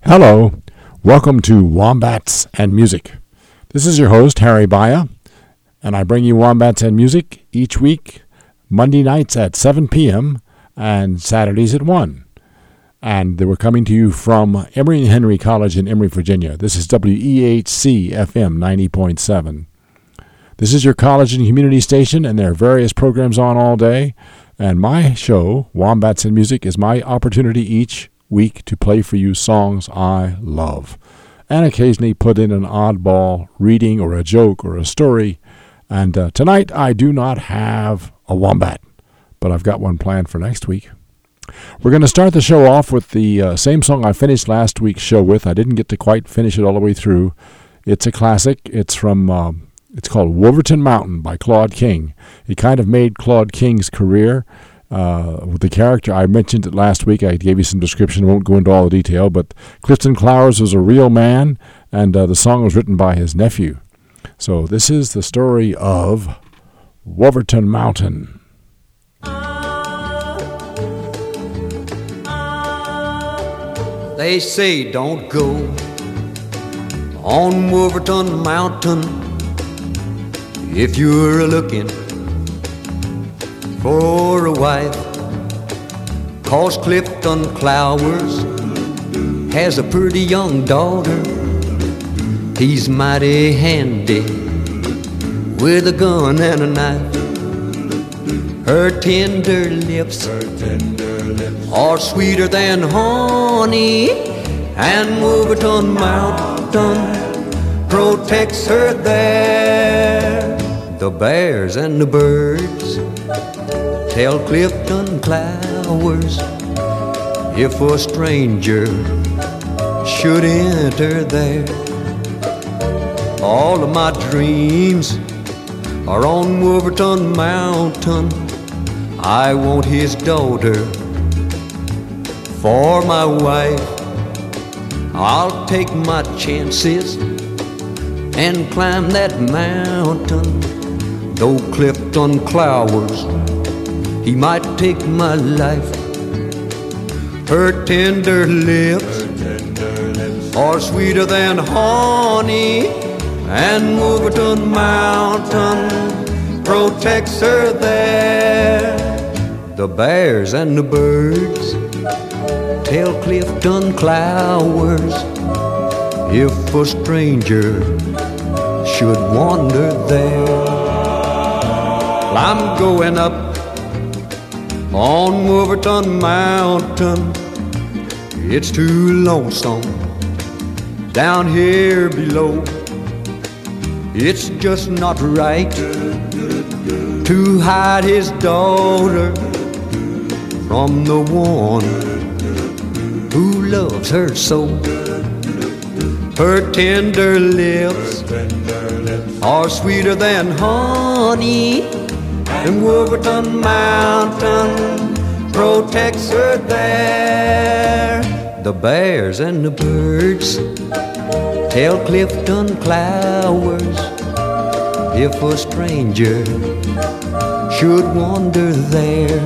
Hello, welcome to Wombats and Music. This is your host, Harry Baya, and I bring you Wombats and Music each week, Monday nights at 7 p.m. and Saturdays at 1. And we're coming to you from Emory and Henry College in Emory, Virginia. This is WEHC FM 90.7. This is your college and community station, and there are various programs on all day. And my show, Wombats and Music, is my opportunity each week to play for you songs I love, and occasionally put in an oddball reading or a joke or a story. And tonight I do not have a wombat, but I've got one planned for next week. We're going to start the show off with the same song I finished last week's show with. I didn't get to quite finish it all the way through. It's a classic. It's from it's called Wolverton Mountain by Claude King. It kind of made Claude King's career. With the character, I mentioned it last week. I gave you some description. I won't go into all the detail, but Clifton Clowers was a real man, and the song was written by his nephew. So this is the story of Wolverton Mountain. They say don't go on Wolverton Mountain if you're looking for a wife, 'cause Clifton Clowers has a pretty young daughter. He's mighty handy with a gun and a knife. Her tender lips are sweeter than honey, and Wolverton Mountain protects her there. The bears and the birds tell Clifton Clowers if a stranger should enter there. All of my dreams are on Wolverton Mountain. I want his daughter for my wife. I'll take my chances and climb that mountain. Though Clifton Clowers, he might take my life. Her tender lips are sweeter than honey, and Wolverton Mountain protects her there. The bears and the birds tell Clifton Clowers if a stranger should wander there. I'm going up on Wolverton Mountain. It's too lonesome down here below. It's just not right to hide his daughter from the one who loves her so. Her tender lips are sweeter than honey, and Wolverton Mountain protects her there. The bears and the birds tell Clifton Clowers if a stranger should wander there.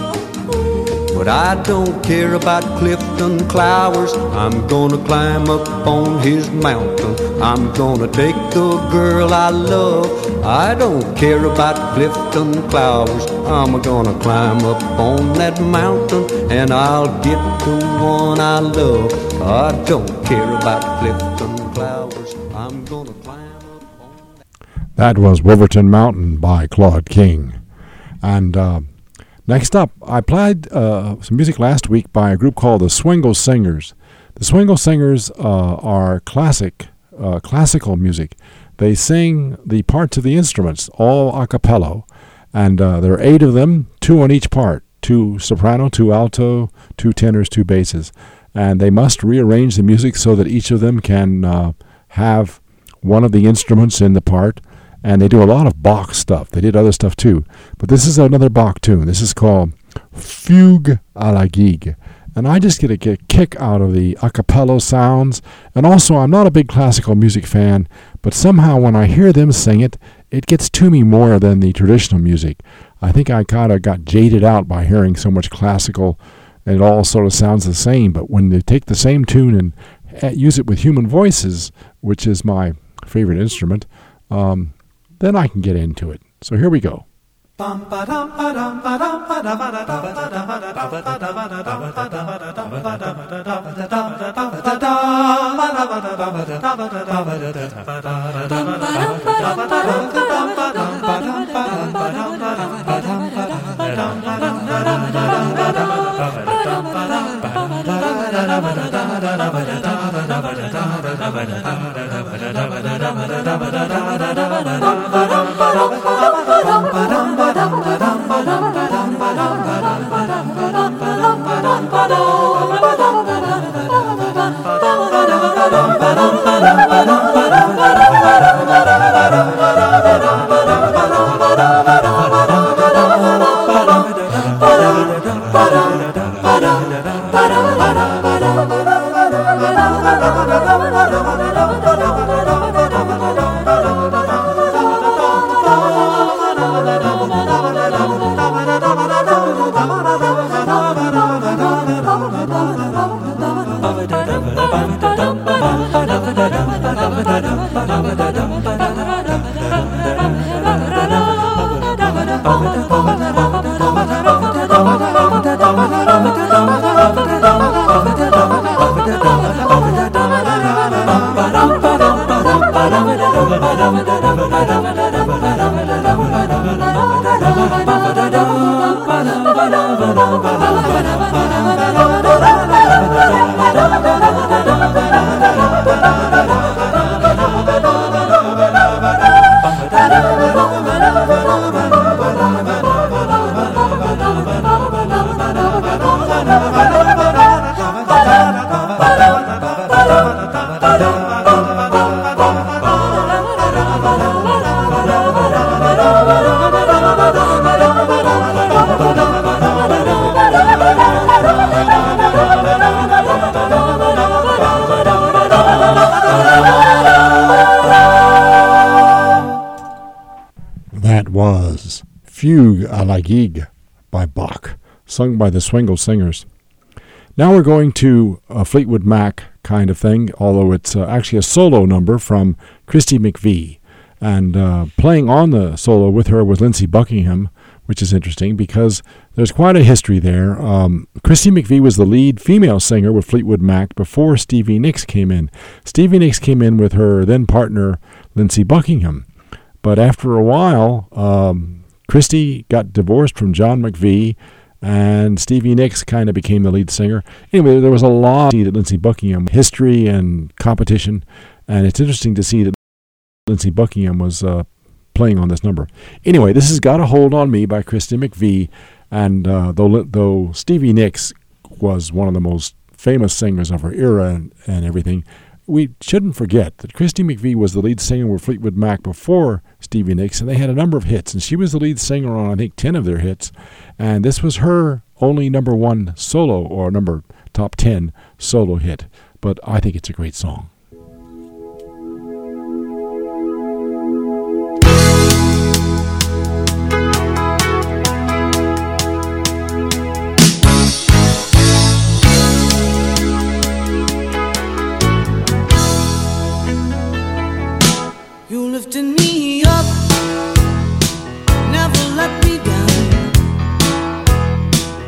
But I don't care about Clifton Clowers. I'm gonna climb up on his mountain. I'm gonna take the girl I love. I don't care about Clifton Clowers. I'm gonna climb up on that mountain, and I'll get the one I love. I don't care about Clifton Clowers. I'm gonna climb up on that. That was Wolverton Mountain by Claude King. And next up, I played some music last week by a group called the Swingle Singers. The Swingle Singers are classical music. They sing the parts of the instruments, all a cappella, and there are 8 of them, 2 on each part, 2 soprano, 2 alto, 2 tenors, 2 basses. And they must rearrange the music so that each of them can have one of the instruments in the part. And they do a lot of Bach stuff. They did other stuff too. But this is another Bach tune. This is called Fugue à la Gigue. And I just get a kick out of the a cappella sounds. And also, I'm not a big classical music fan, but somehow when I hear them sing it, it gets to me more than the traditional music. I think I kind of got jaded out by hearing so much classical, and it all sort of sounds the same. But when they take the same tune and use it with human voices, which is my favorite instrument, then I can get into it. So here we go. That was Fugue à la Gigue by Bach, sung by the Swingle Singers. Now we're going to a Fleetwood Mac kind of thing, although it's actually a solo number from Christy McVie. And playing on the solo with her was Lindsey Buckingham, which is interesting because there's quite a history there. Christy McVie was the lead female singer with Fleetwood Mac before Stevie Nicks came in. Stevie Nicks came in with her then partner, Lindsey Buckingham. But after a while, Christy got divorced from John McVie, and Stevie Nicks kind of became the lead singer. Anyway, there was a lot that Lindsey Buckingham, history and competition, and it's interesting to see that Lindsey Buckingham was playing on this number. Anyway, this has Got a Hold on Me by Christy McVie, and though Stevie Nicks was one of the most famous singers of her era and everything, we shouldn't forget that Christy McVie was the lead singer with Fleetwood Mac before Stevie Nicks, and they had a number of hits, and she was the lead singer on, I think, 10 of their hits, and this was her only number one solo, or top 10 solo hit, but I think it's a great song.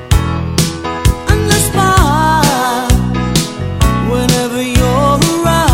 Whenever you're around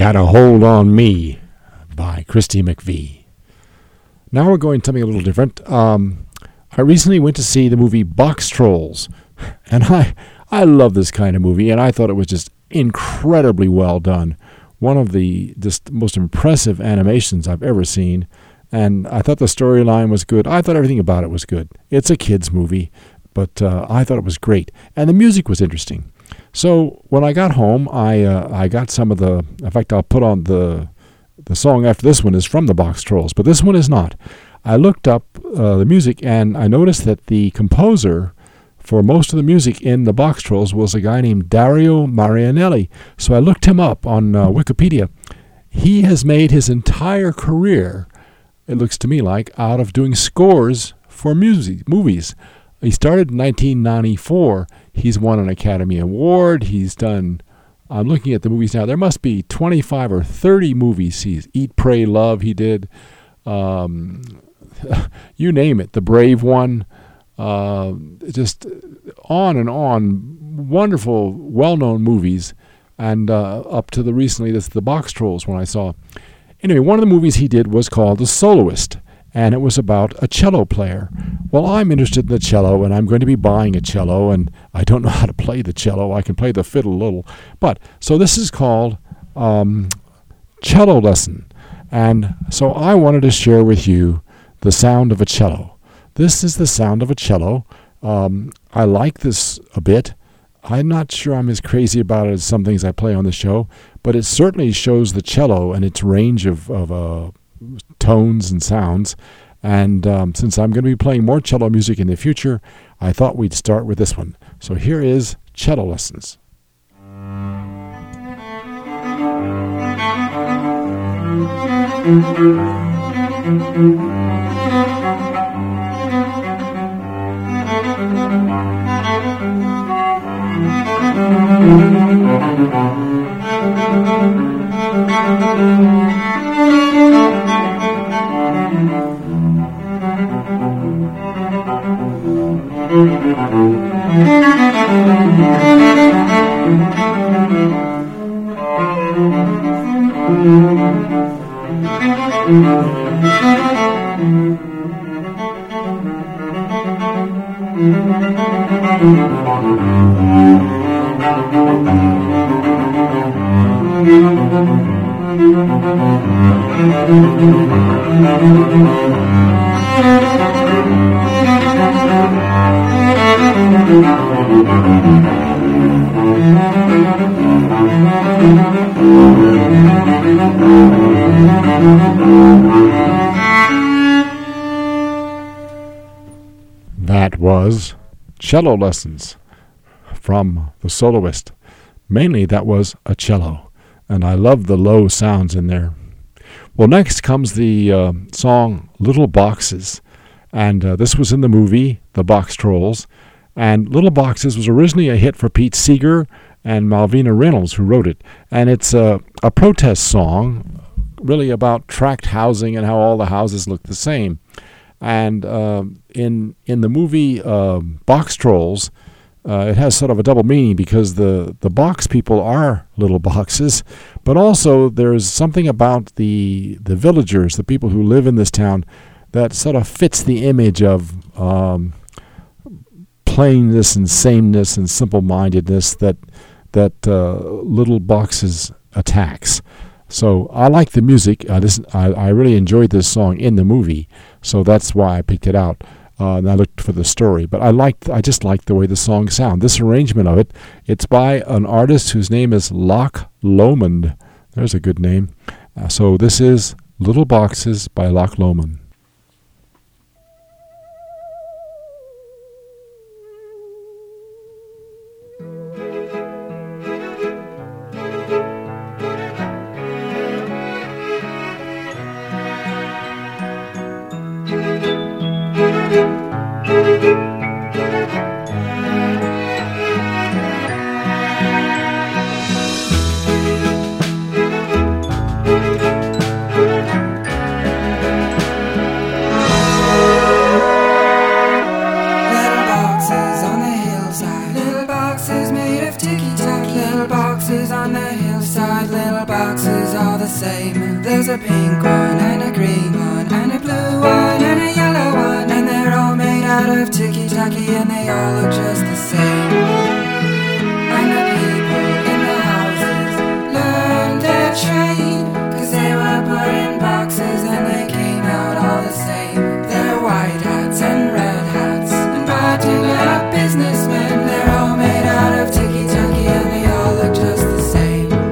Had a Hold on Me by Christy McVie. Now we're going something a little different. I recently went to see the movie Box Trolls, and I love this kind of movie, and I thought it was just incredibly well done. One of the just most impressive animations I've ever seen, and I thought the storyline was good. I thought everything about it was good. It's a kid's movie, but I thought it was great, and the music was interesting. So when I got home, I got some of the. In fact, I'll put on the song after this one is from the Box Trolls, but this one is not. I looked up the music, and I noticed that the composer for most of the music in the Box Trolls was a guy named Dario Marianelli. So I looked him up on Wikipedia. He has made his entire career, it looks to me like, out of doing scores for movies. He started in 1994. He's won an Academy Award. He's done, I'm looking at the movies now, there must be 25 or 30 movies. He's Eat, Pray, Love, he did. You name it, The Brave One. Just on and on. Wonderful, well-known movies. And up to the recently, this the Box Trolls one I saw. Anyway, one of the movies he did was called The Soloist, and it was about a cello player. Well, I'm interested in the cello, and I'm going to be buying a cello, and I don't know how to play the cello. I can play the fiddle a little. But, so this is called Cello Lesson. And so I wanted to share with you the sound of a cello. This is the sound of a cello. I like this a bit. I'm not sure I'm as crazy about it as some things I play on the show, but it certainly shows the cello and its range of tones and sounds. And since I'm going to be playing more cello music in the future, I thought we'd start with this one. So here is Cello Lessons. That was Cello Lessons from The Soloist. Mainly that was a cello, and I love the low sounds in there. Well, next comes the song Little Boxes, and this was in the movie The Box Trolls, and Little Boxes was originally a hit for Pete Seeger and Malvina Reynolds, who wrote it, and it's a protest song really about tract housing and how all the houses look the same. And in the movie Box Trolls, it has sort of a double meaning because the box people are little boxes, but also there's something about the villagers, the people who live in this town, that sort of fits the image of plainness and sameness and simple-mindedness that Little Boxes attacks. So I like the music. I really enjoyed this song in the movie, so that's why I picked it out. And I looked for the story, but I just liked the way the song sounds. This arrangement of it, it's by an artist whose name is Loch Lomond. There's a good name. So this is Little Boxes by Loch Lomond. Little boxes There's a pink one and a green one and a blue one and a yellow one, and they're all made out of ticky-tacky and they all look just the same. And the people in the houses learned their trade, 'cause they were put in boxes and they came out all the same. They're white hats and red hats and button-up businessmen. They're all made out of ticky-tacky and they all look just the same.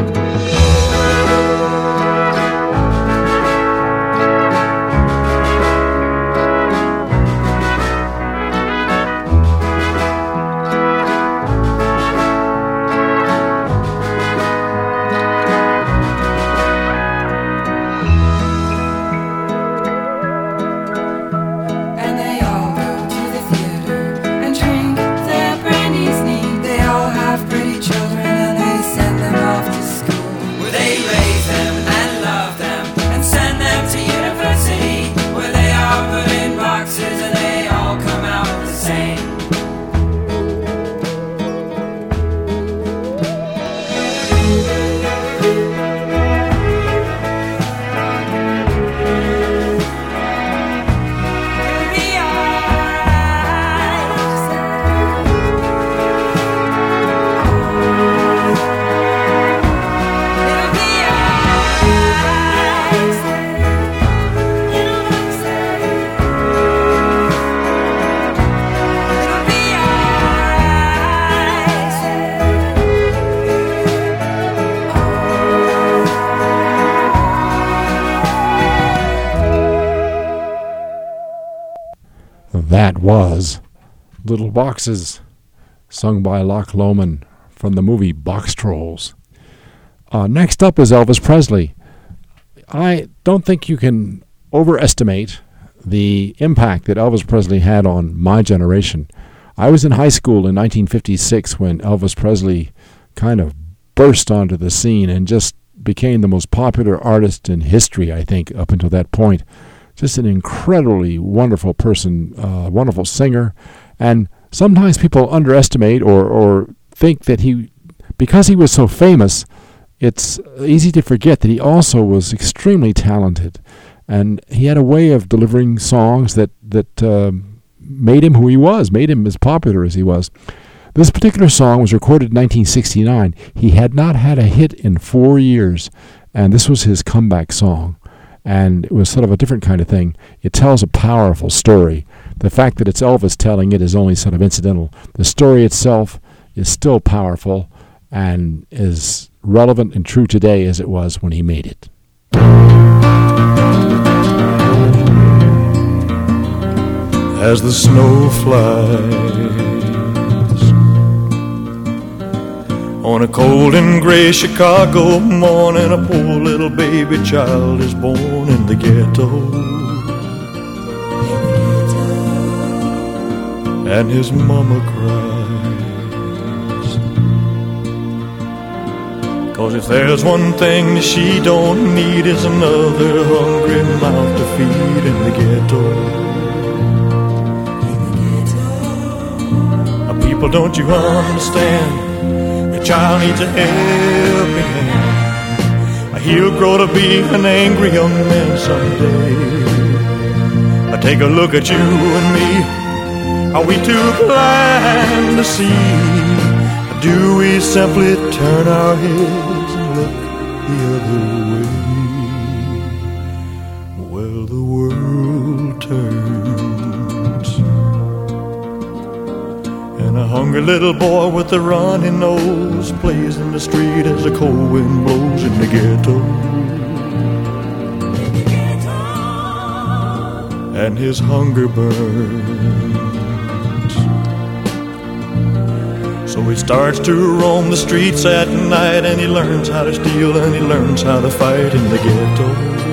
That was Little Boxes, sung by Loch Lomond from the movie Box Trolls. Next up is Elvis Presley. I don't think you can overestimate the impact that Elvis Presley had on my generation. I was in high school in 1956 when Elvis Presley kind of burst onto the scene and just became the most popular artist in history, I think, up until that point. Just an incredibly wonderful person, wonderful singer. And sometimes people underestimate or think that because he was so famous, it's easy to forget that he also was extremely talented. And he had a way of delivering songs that made him who he was, made him as popular as he was. This particular song was recorded in 1969. He had not had a hit in 4 years, and this was his comeback song. And it was sort of a different kind of thing. It tells a powerful story. The fact that it's Elvis telling it is only sort of incidental. The story itself is still powerful and is relevant and true today as it was when he made it. As the snow flies on a cold and gray Chicago morning, a poor little baby child is born in the ghetto. And his mama cries, 'cause if there's one thing that she don't need, is another hungry mouth to feed in the ghetto. People, don't you understand? Child needs a helping hand. He'll grow to be an angry young man someday. I take a look at you and me. Are we too blind to see? Or do we simply turn our heads and look the other way? Well, the world turns, and a hungry little boy with a runny nose plays in the street as the cold wind blows in the ghetto. And his hunger burns, so he starts to roam the streets at night, and he learns how to steal and he learns how to fight in the ghetto.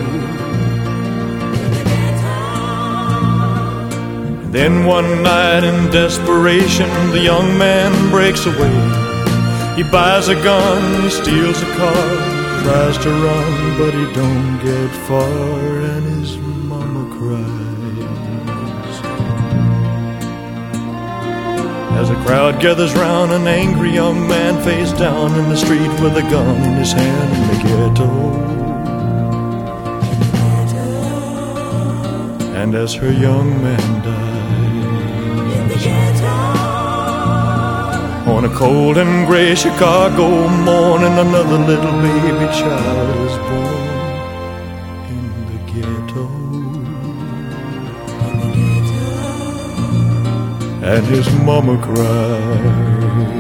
Then one night in desperation, the young man breaks away. He buys a gun, he steals a car, tries to run, but he don't get far, and his mama cries. As a crowd gathers round, an angry young man face down in the street with a gun in his hand in the ghetto. And as her young man died in the ghetto, on a cold and gray Chicago morning, another little baby child was born in the ghetto. And his mama cried.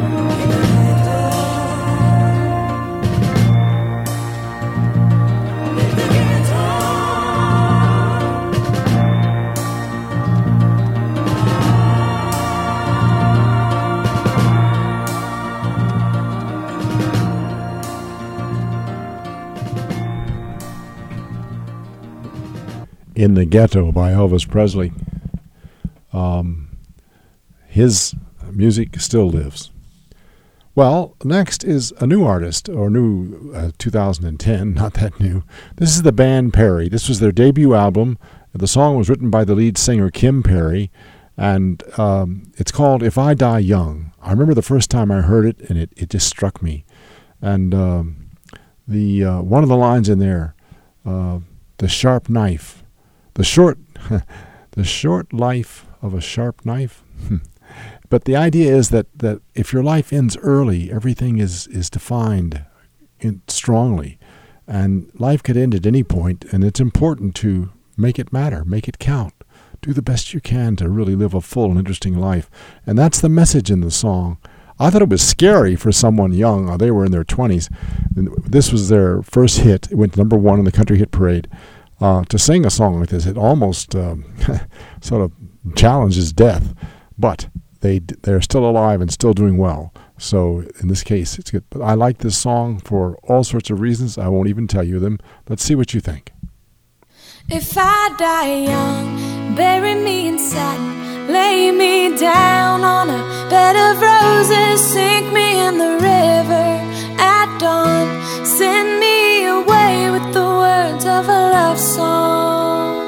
In the Ghetto by Elvis Presley. His music still lives. Well, next is a new artist, or new 2010, not that new. This is the band Perry. This was their debut album. The song was written by the lead singer Kim Perry, and it's called If I Die Young. I remember the first time I heard it, and it just struck me. And one of the lines in there, the sharp knife, the short life of a sharp knife. But the idea is that if your life ends early, everything is defined strongly. And life could end at any point, and it's important to make it matter, make it count. Do the best you can to really live a full and interesting life. And that's the message in the song. I thought it was scary for someone young. They were in their 20s. This was their first hit. It went to number 1 in the Country Hit Parade. To sing a song like this, it almost sort of challenges death. But they're still alive and still doing well. So in this case, it's good. But I like this song for all sorts of reasons. I won't even tell you them. Let's see what you think. If I die young, bury me in satin, lay me down on a bed of roses, sink me in the river at dawn, send me away with the words of a love song.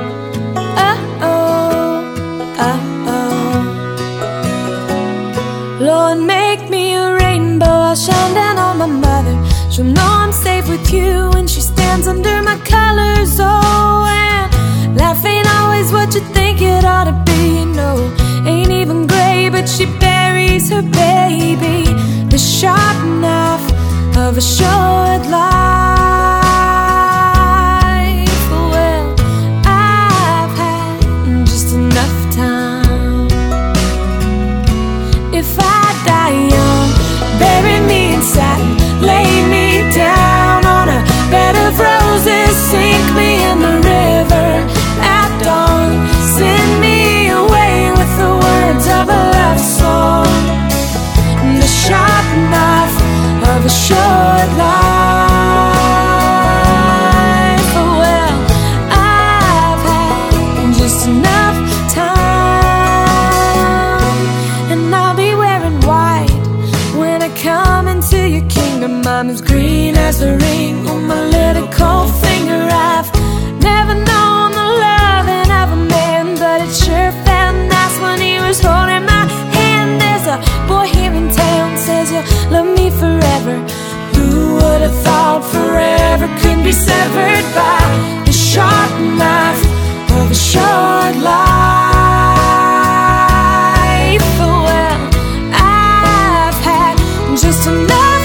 Lord, make me a rainbow, I'll shine down on my mother. She'll know I'm safe with you when she stands under my colors. Oh, and life ain't always what you think it ought to be. No, ain't even gray, but she buries her baby. The sharp knife of a short life. Well, I've had just enough time. If I die young, bury me in satin, lay me down on a bed of roses, sink me in the river at dawn, send me away with the words of a love song. The sharp knife of a short life. Well, I've had just enough time, and I'll be wearing white when I come into your kingdom. I'm as green as the ring on my little cold finger. I've never known the loving of a man, but it sure felt nice when he was holding my hand. There's a boy here in town says you'll love me forever. Who would have thought forever could be severed by the sharp knife of a short life? Well, I've had just enough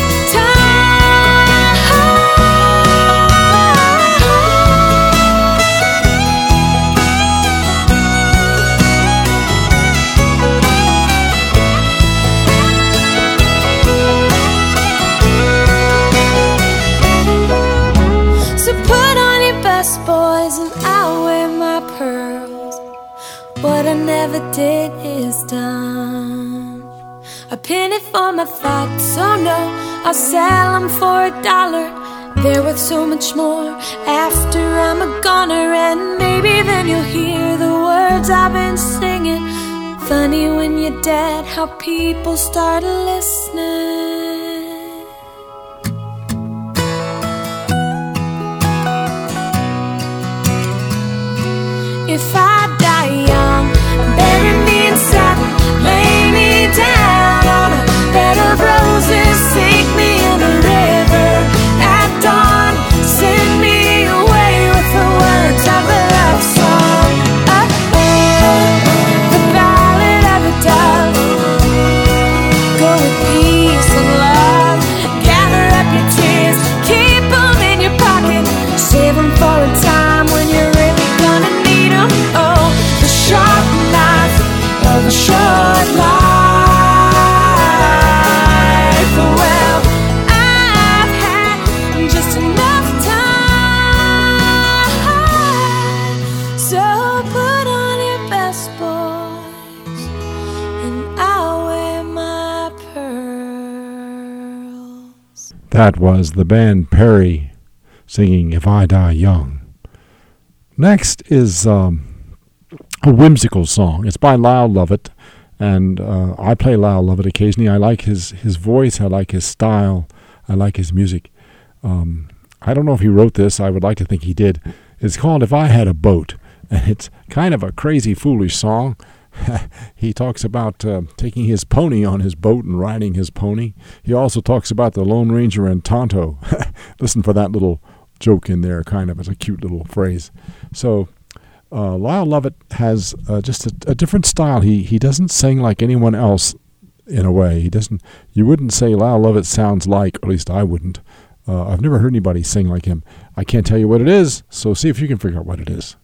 boys, and I'll wear my pearls. What I never did is done. A penny for my thoughts, oh no, I'll sell them for $1. They're worth so much more after I'm a goner. And maybe then you'll hear the words I've been singing. Funny when you're dead how people start listening. If I die young, bury me in satin, lay me down on a bed of roses, sink me in a river at dawn, send me away with the words of a love song. That was the band Perry singing If I Die Young. Next is a whimsical song. It's by Lyle Lovett, and I play Lyle Lovett occasionally. I like his voice. I like his style. I like his music. I don't know if he wrote this. I would like to think he did. It's called If I Had a Boat, and it's kind of a crazy, foolish song. He talks about taking his pony on his boat and riding his pony. He also talks about the Lone Ranger and Tonto. Listen for that little joke in there, kind of. It's a cute little phrase. So Lyle Lovett has just a different style. He doesn't sing like anyone else in a way. He doesn't. You wouldn't say Lyle Lovett sounds like, or at least I wouldn't. I've never heard anybody sing like him. I can't tell you what it is, so see if you can figure out what it is.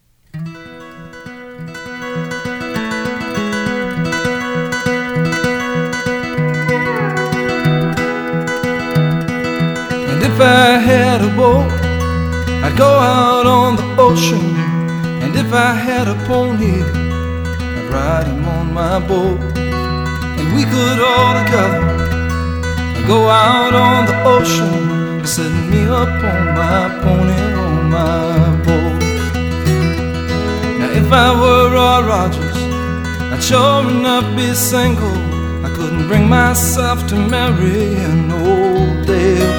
If I had a boat, I'd go out on the ocean. And if I had a pony, I'd ride him on my boat. And we could all together go out on the ocean, setting me up on my pony, on my boat. Now if I were Roy Rogers, I'd sure enough be single. I couldn't bring myself to marry an old Dale.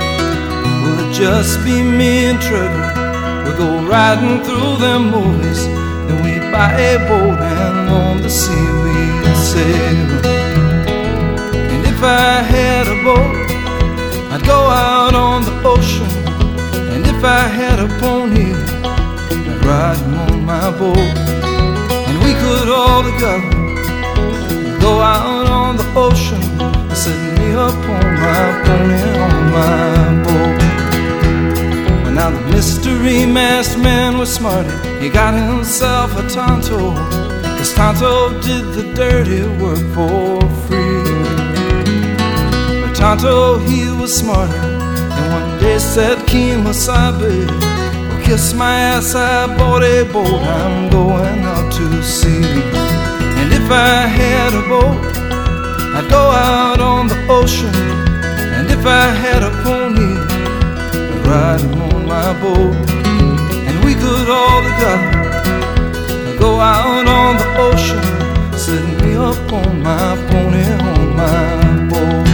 Just be me and Trevor. We'd go riding through them movies, then we'd buy a boat and on the sea we'd sail. And if I had a boat, I'd go out on the ocean. And if I had a pony, I'd ride him on my boat. And we could all together go out on the ocean, setting me up on my pony, on my boat. Now the mystery masked man was smarty. He got himself a Tonto, 'cause Tonto did the dirty work for free. But Tonto, he was smarter, and one day said, Kemosabe, well, kiss my ass, I bought a boat, I'm going out to sea. And if I had a boat, I'd go out on the ocean. And if I had a pony, I'd ride him on my boat. And we could all together go out on the ocean, setting me up on my pony, on my boat.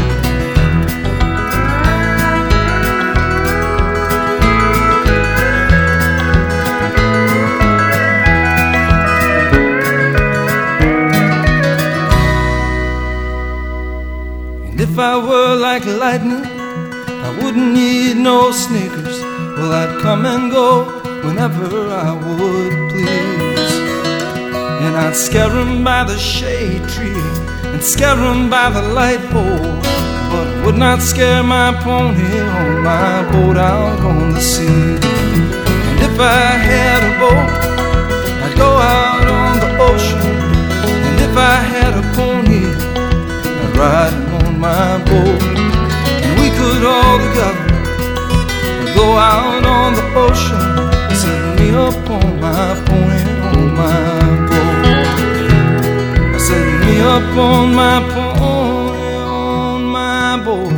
And if I were like lightning, I wouldn't need no sneakers. Well, I'd come and go whenever I would please. And I'd scare 'em by the shade tree and scare 'em by the light pole, but would not scare my pony on my boat out on the sea. And if I had a boat, I'd go out on the ocean. And if I had a pony, I'd ride him on my boat. And we could all together go out on the ocean, set me up on my pony, on my boat. Set me up on my pony, on my boat.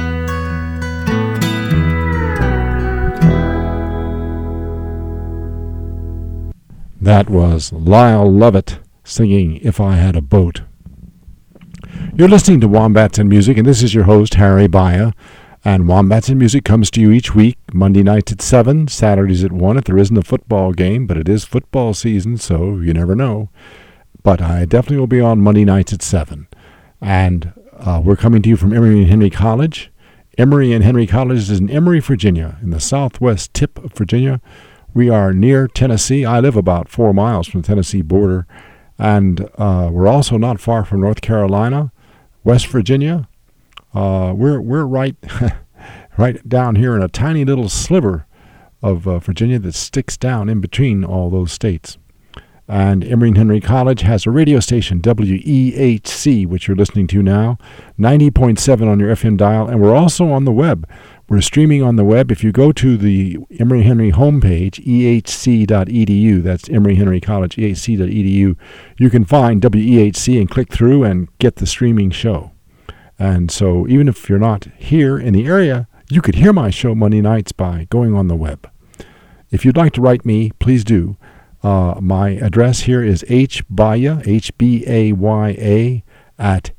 That was Lyle Lovett singing If I Had a Boat. You're listening to Wombats and Music, and this is your host, Harry Baya. And Wombats and Music comes to you each week, Monday nights at 7, Saturdays at 1 if there isn't a football game, but it is football season, so you never know. But I definitely will be on Monday nights at 7. And we're coming to you from Emory and Henry College. Emory and Henry College is in Emory, Virginia, in the southwest tip of Virginia. We are near Tennessee. I live about 4 miles from the Tennessee border. And we're also not far from North Carolina, West Virginia. We're right right down here in a tiny little sliver of Virginia that sticks down in between all those states. And Emory and Henry College has a radio station, WEHC, which you're listening to now, 90.7 on your FM dial, and we're also on the web. We're streaming on the web. If you go to the Emory Henry homepage, ehc.edu, that's Emory Henry College, ehc.edu, you can find WEHC and click through and get the streaming show. And so even if you're not here in the area, You could hear my show Monday nights by going on the web. If you'd like to write me, please do. My address here is hbaya, H-B-A-Y-A, at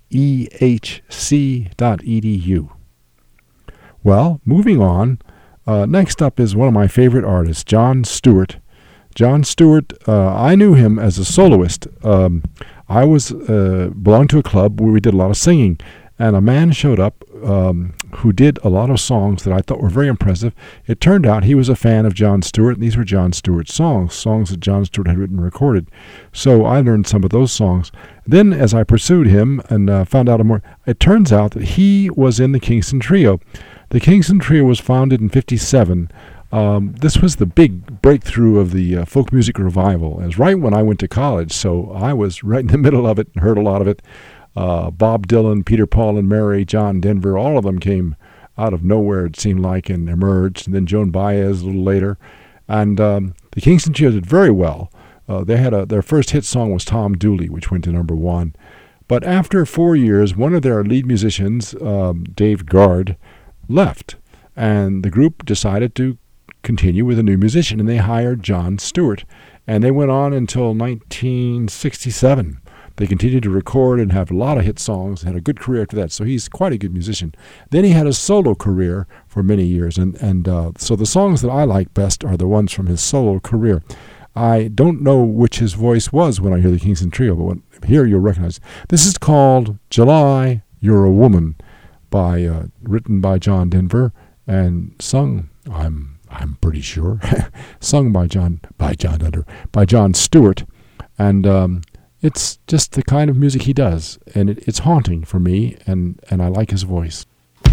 ehc.edu. Well, moving on, next up is one of my favorite artists, Jon Stewart. Jon Stewart, I knew him as a soloist. I belonged to a club where we did a lot of singing, and a man showed up who did a lot of songs that I thought were very impressive. It turned out he was a fan of Jon Stewart, and these were Jon Stewart's songs that Jon Stewart had written and recorded. So I learned some of those songs. Then as I pursued him and found out more, it turns out that he was in the Kingston Trio. The Kingston Trio was founded in 1957. This was the big breakthrough of the folk music revival. It was right when I went to college, so I was right in the middle of it and heard a lot of it. Bob Dylan, Peter, Paul and Mary, John Denver, all of them came out of nowhere, it seemed like, and emerged. And then Joan Baez a little later. And the Kingston Trio did very well. They had their first hit song was Tom Dooley, which went to number 1. But after 4 years, one of their lead musicians, Dave Guard, left. And the group decided to continue with a new musician, and they hired Jon Stewart. And they went on until 1967. They continued to record and have a lot of hit songs, had a good career after that, so he's quite a good musician. Then he had a solo career for many years, and so the songs that I like best are the ones from his solo career. I don't know which his voice was when I hear the Kingston Trio, but here you'll recognize. This is called July, You're a Woman, written by John Denver and sung, I'm pretty sure, sung by Jon Stewart, and it's just the kind of music he does, and it's haunting for me, and I like his voice.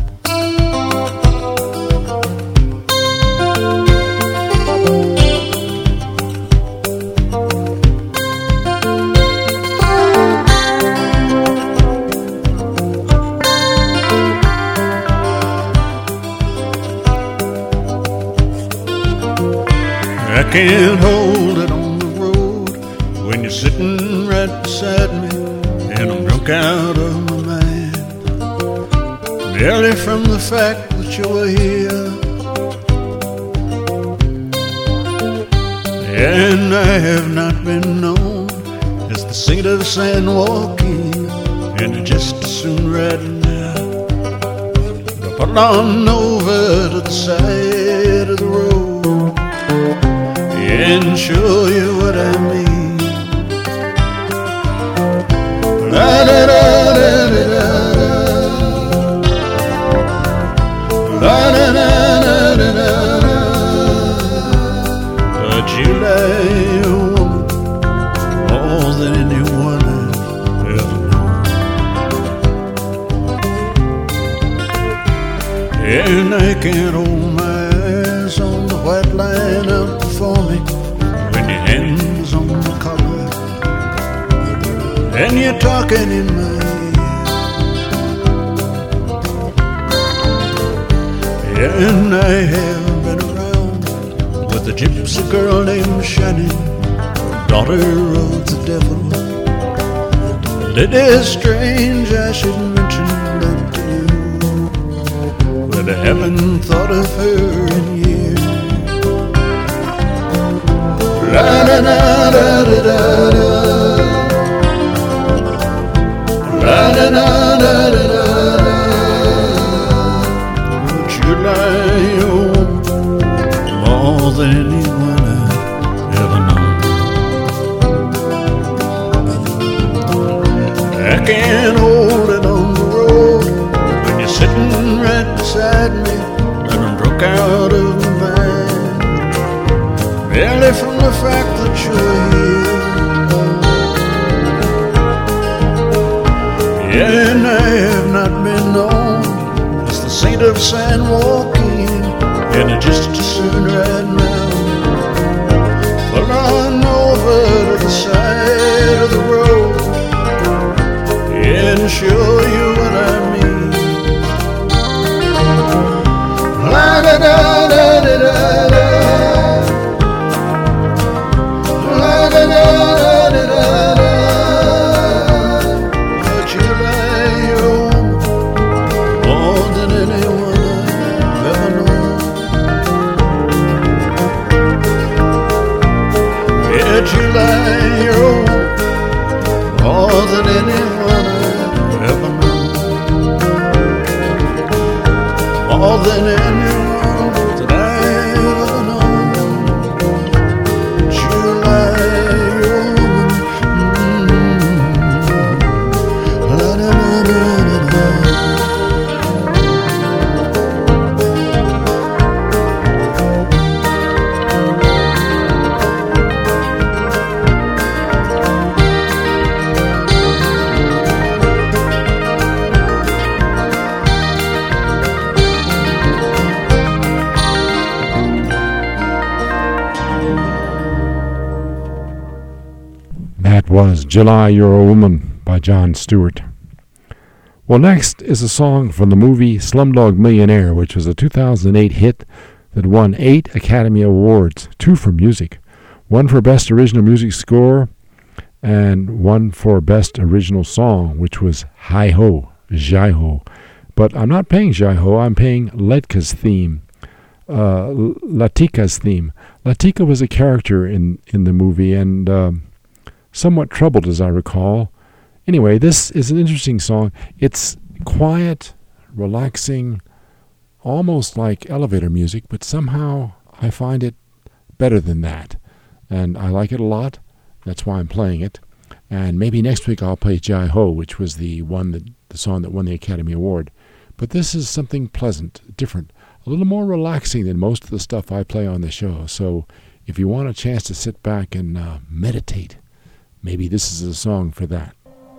I can't hold it on the road when you're sitting right beside me, and I'm drunk out of my mind, merely from the fact that you're here. And I have not been known as the saint of San Joaquin, and I just as soon right now put on over to the side of the road and show you what I mean. La da da da da da, la da da da da da. But you like a woman more than anyone I've ever known, and I can't hold my eyes on the white line out before me when your hands on the collar and you're talking in my ear. And I have been around with a gypsy girl named Shannon, daughter of the devil. It is strange I should mention that to you, but I haven't thought of her in years. La da da da da da, la da da da da da. Would you like a woman more than anyone I've ever known? I can't hold it on the road when you're sitting right beside me, and I'm drunk out of my mind, merely from the fact that you're here. Yeah, and I have not been known as the saint of San Joaquin, and I just as soon right now pull on over to the side of the road and show you what I mean. La da da da da da da, la da da da da da. But you like a woman more than anyone I've said you like your woman more than anyone I've ever known, more than anyone that I've ever known. You like your woman, la la la la la. That was July You're a Woman by Jon Stewart. Well, next is a song from the movie Slumdog Millionaire, which was a 2008 hit that won 8 Academy Awards, 2 for music, 1 for Best Original Music Score, and 1 for Best Original Song, which was Hi-Ho, Jai-Ho. But I'm not paying Jai-Ho, I'm paying Ledka's theme, Latika's theme. Latika was a character in the movie, and somewhat troubled, as I recall. Anyway, this is an interesting song. It's quiet, relaxing, almost like elevator music, but somehow I find it better than that. And I like it a lot. That's why I'm playing it. And maybe next week I'll play Jai-Ho, which was the song that won the Academy Award. But this is something pleasant, different, a little more relaxing than most of the stuff I play on the show. So if you want a chance to sit back and meditate, maybe this is a song for that.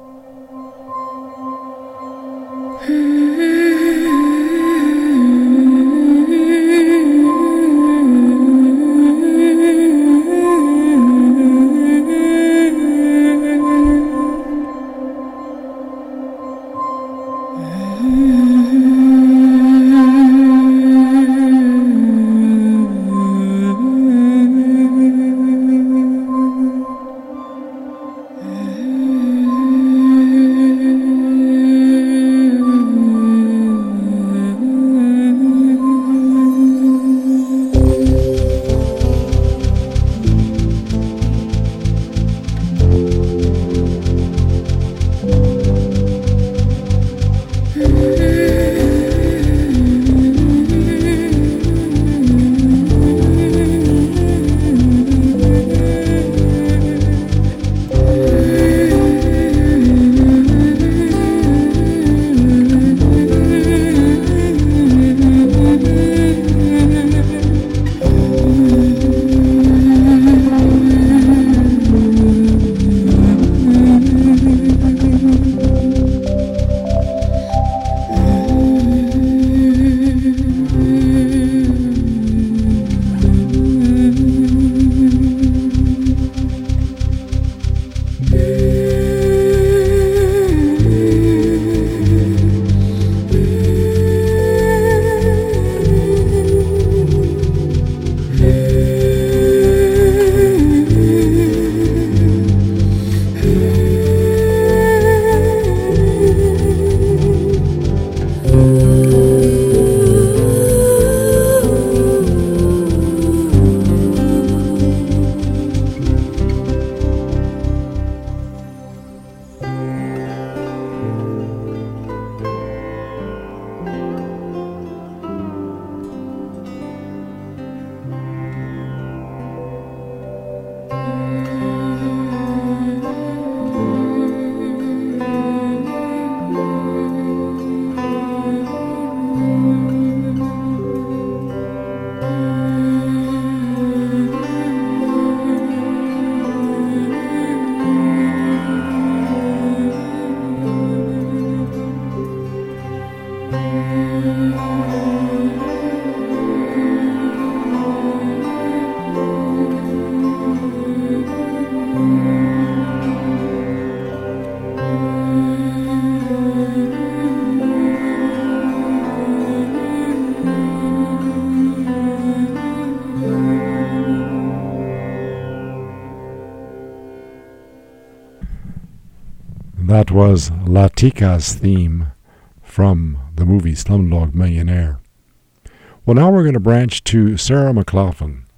That was Latika's theme from the movie Slumdog Millionaire. Well, now we're going to branch to Sarah McLachlan.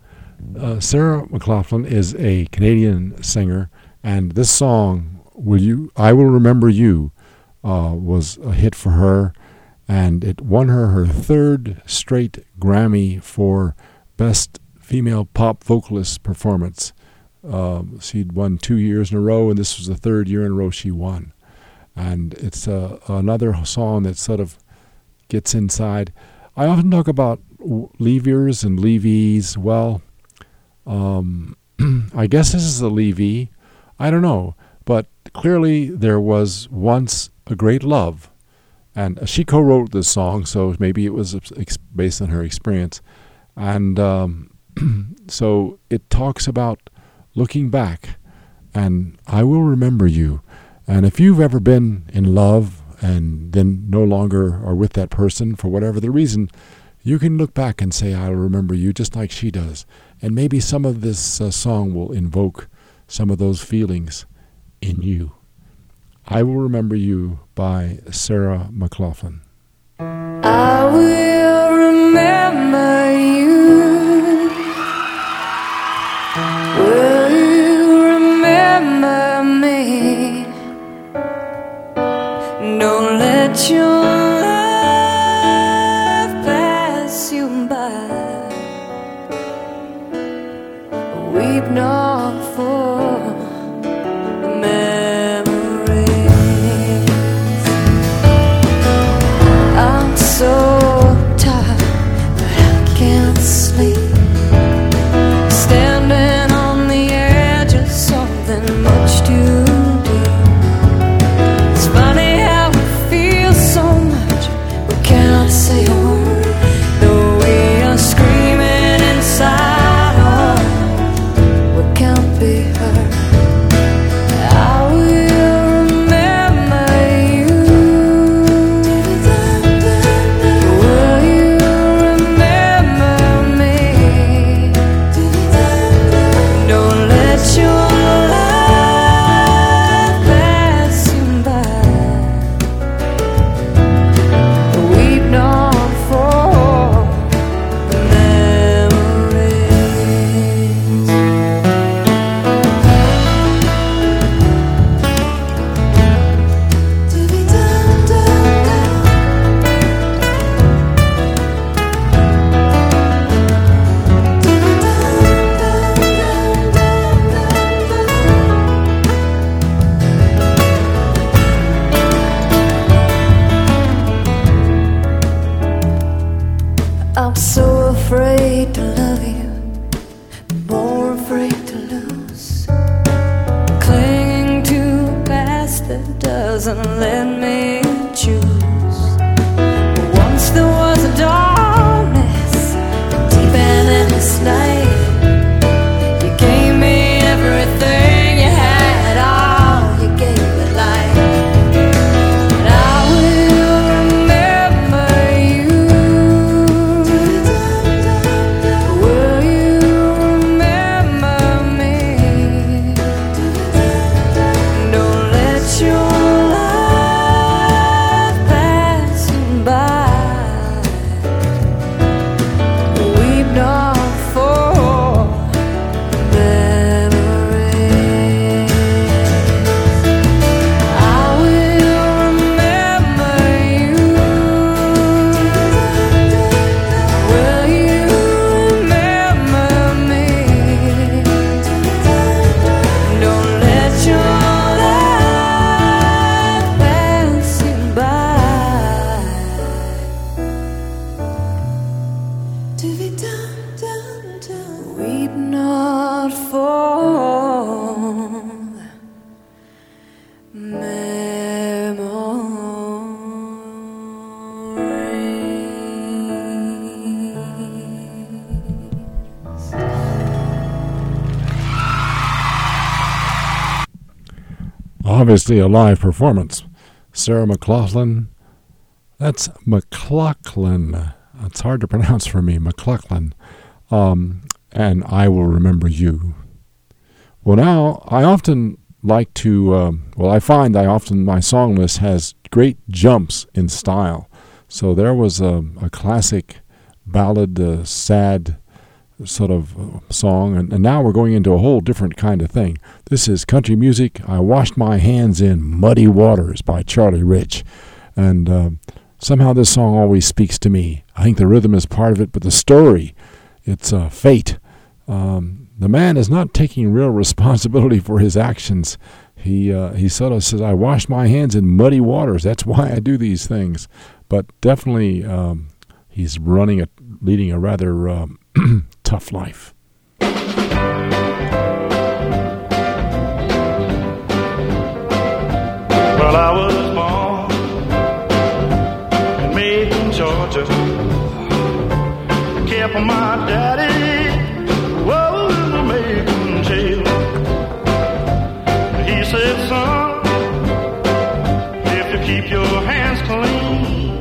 Sarah McLachlan is a Canadian singer, and this song, I Will Remember You, was a hit for her, and it won her third straight Grammy for Best Female Pop Vocalist Performance. She'd won 2 years in a row, and this was the third year in a row she won. And it's another song that sort of gets inside. I often talk about leavers and leavees. Well, I guess this is a leavee. I don't know. But clearly there was once a great love. And she co-wrote this song, so maybe it was based on her experience. And so it talks about looking back, and I will remember you. And if you've ever been in love and then no longer are with that person for whatever the reason, you can look back and say, I'll remember you, just like she does. And maybe some of this song will invoke some of those feelings in you. I Will Remember You by Sarah McLachlan. I will remember you. Will you remember me? Don't let your love pass you by. Weep not for memories. I'm so tired, but I can't sleep. Standing on the edge of something much too deep. It's funny how we feel so much, we cannot say a word. Though we are screaming inside, oh, we can't be heard. I will remember you. Will you remember me? Don't let your life pass you by. Weep not for memories. I'm so afraid to love you, more afraid to lose. Clinging to a past that doesn't let me choose. Once there was a darkness, deep and endless night. You gave me everything you had, all you gave me life. And I will remember you. Will you remember me? Don't let your life pass you by. Weep not for memories. I will remember you. Will you remember me? Don't let your life pass you by. Weep not for memories. Obviously a live performance. Sarah McLachlan. That's McLachlan. It's hard to pronounce for me, McLachlan. And I Will Remember You. Well, now, I often like to, I find my song list has great jumps in style. So there was a classic ballad, sad sort of song, and now we're going into a whole different kind of thing. This is country music. I Washed My Hands in Muddy Waters by Charlie Rich. And somehow this song always speaks to me. I think the rhythm is part of it, but the story, it's fate. The man is not taking real responsibility for his actions. He sort of says, I wash my hands in muddy waters. That's why I do these things. But definitely he's leading a rather tough life. Well, I was born in Macon, Georgia. Care for my daddy was in the Macon jail. He said, son, if you keep your hands clean,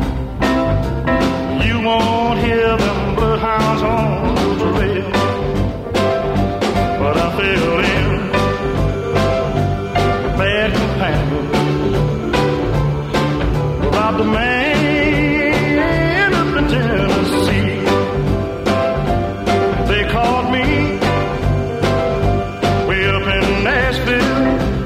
you won't hear them bloodhounds on the trail. But I fell in bad companion about the man up in Tennessee. They called me way up in Nashville.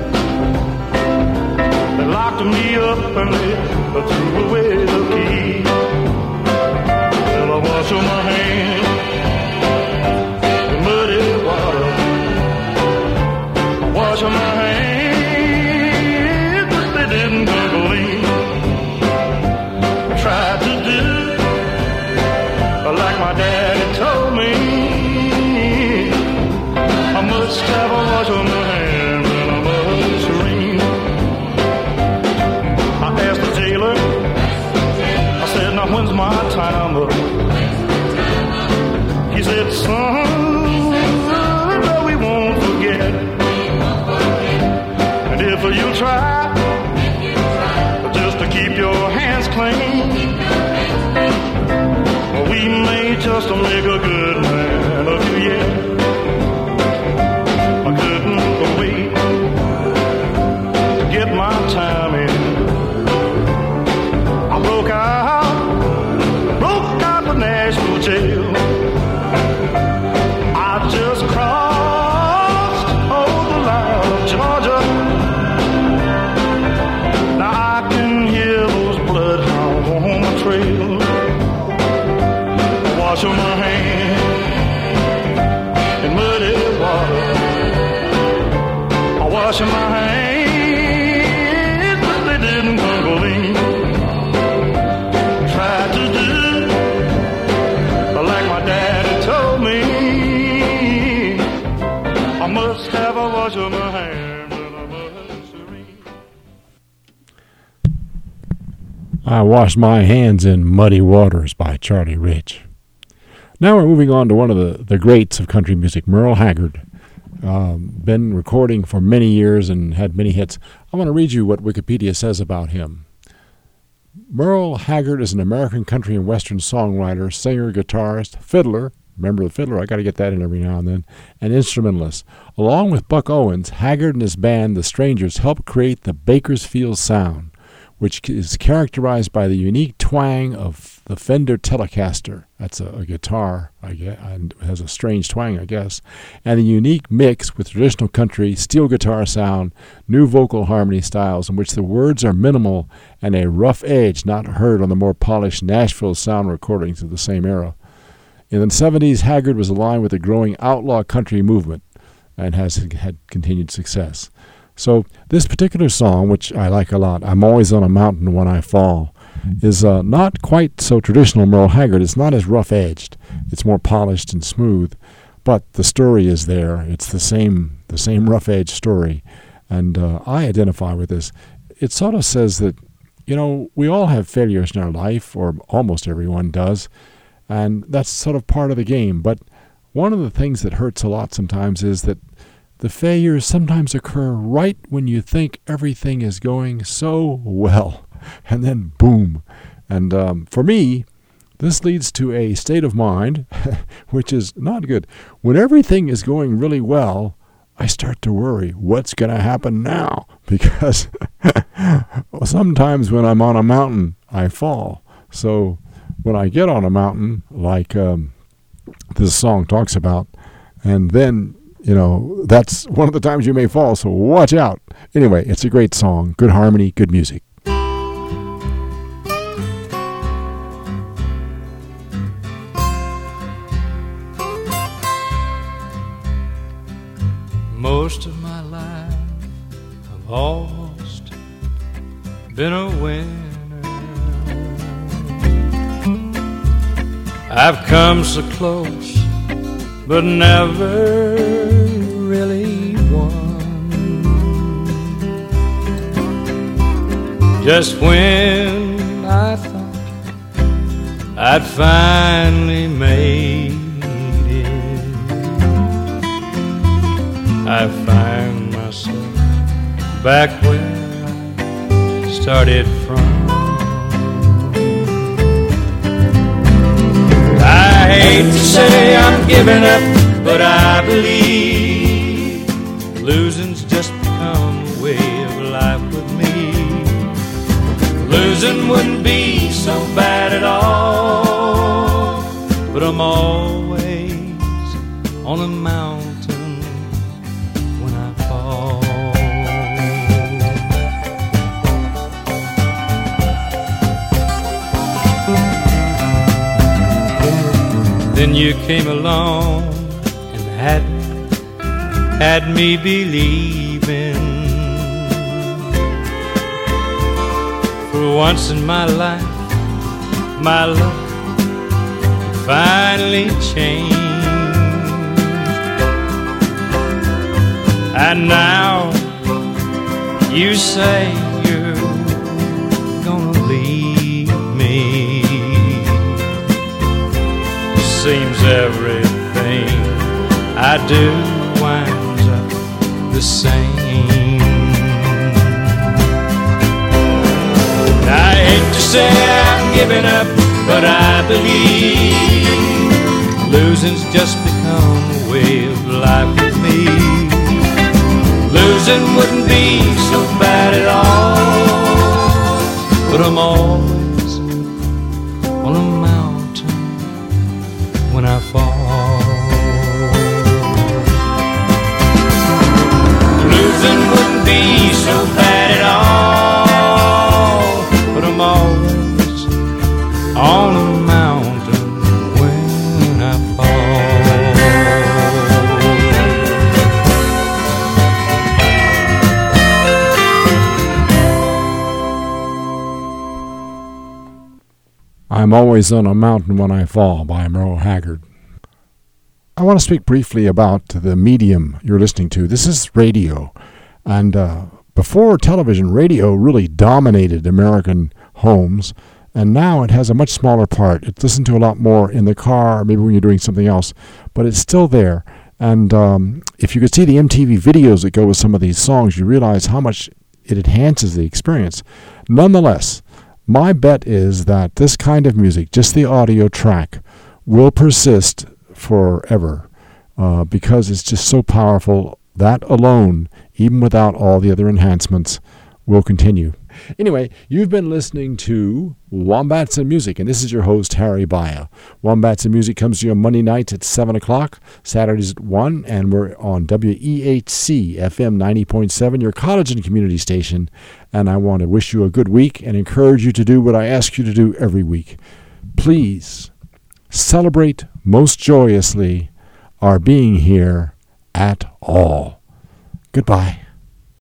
They locked me up and they threw away the key. Well, I washed my hands in muddy water. I washed my hands, but they didn't go clean. Tried to do like my daddy told me. I must have a wash on my hands and I must ring. I asked the jailer, I said, now when's my time up? He said, son, no, we won't forget. And if you try just to keep your hands clean, we may just make a good man of you yet. I couldn't wait to get my time in. I broke out the Nashville jail. I just crossed over the line of Georgia. Now I can hear those bloodhounds on my trail. Wash my hands in muddy water. I wash my hands, but they didn't come clean. Tried to do like my daddy told me. I must have a wash of my hands and I must ring. I Wash My Hands in Muddy Waters by Charlie Rich. Now we're moving on to one of the greats of country music, Merle Haggard. Been recording for many years and had many hits. I'm going to read you what Wikipedia says about him. Merle Haggard is an American country and western songwriter, singer, guitarist, fiddler. Remember the fiddler? I got to get that in every now and then. And instrumentalist. Along with Buck Owens, Haggard and his band, The Strangers, helped create the Bakersfield sound, which is characterized by the unique twang of the Fender Telecaster. That's a guitar, I guess, and has a strange twang, I guess. And the unique mix with traditional country, steel guitar sound, new vocal harmony styles in which the words are minimal and a rough edge not heard on the more polished Nashville sound recordings of the same era. In the 70s, Haggard was aligned with the growing outlaw country movement and has had continued success. So this particular song, which I like a lot, I'm Always on a Mountain When I Fall, is not quite so traditional Merle Haggard. It's not as rough-edged. It's more polished and smooth, but the story is there. It's the same rough-edged story, and I identify with this. It sort of says that, you know, we all have failures in our life, or almost everyone does, and that's sort of part of the game. But one of the things that hurts a lot sometimes is that the failures sometimes occur right when you think everything is going so well, and then boom. And for me, this leads to a state of mind which is not good. When everything is going really well, I start to worry, what's going to happen now? Because sometimes when I'm on a mountain, I fall. So when I get on a mountain, like this song talks about. And then, that's one of the times you may fall, so watch out. Anyway, it's a great song, good harmony, good music. Most of my life I've almost been a winner. I've come so close, but never really won. Just when I thought I'd finally made I find myself back where I started from. I hate to say I'm giving up, but I believe losing's just become a way of life with me. Losing wouldn't be so bad at all, but I'm always on a mountain. Then you came along and had me believing. For once in my life, my luck finally changed. And now you say you're gonna leave me. Seems everything I do winds up the same. I hate to say I'm giving up, but I believe losing's just become a way of life with me. Losing wouldn't be so bad at all, but I'm always on a mountain when I fall. Losing wouldn't be so bad at all, but I'm always on a mountain when I fall. I'm Always on a Mountain When I Fall by Merle Haggard. I want to speak briefly about the medium you're listening to. This is radio. And before television, radio really dominated American homes. And now it has a much smaller part. It's listened to a lot more in the car, maybe when you're doing something else. But it's still there. And if you could see the MTV videos that go with some of these songs, you realize how much it enhances the experience. Nonetheless, my bet is that this kind of music, just the audio track, will persist forever because it's just so powerful. That alone, even without all the other enhancements, will continue. Anyway, you've been listening to Wombats and Music, and this is your host, Harry Baya. Wombats and Music comes to you on Monday nights at 7 o'clock, Saturdays at 1, and we're on WEHC FM 90.7, your college and community station. And I want to wish you a good week and encourage you to do what I ask you to do every week. Please celebrate most joyously our being here at all. Goodbye.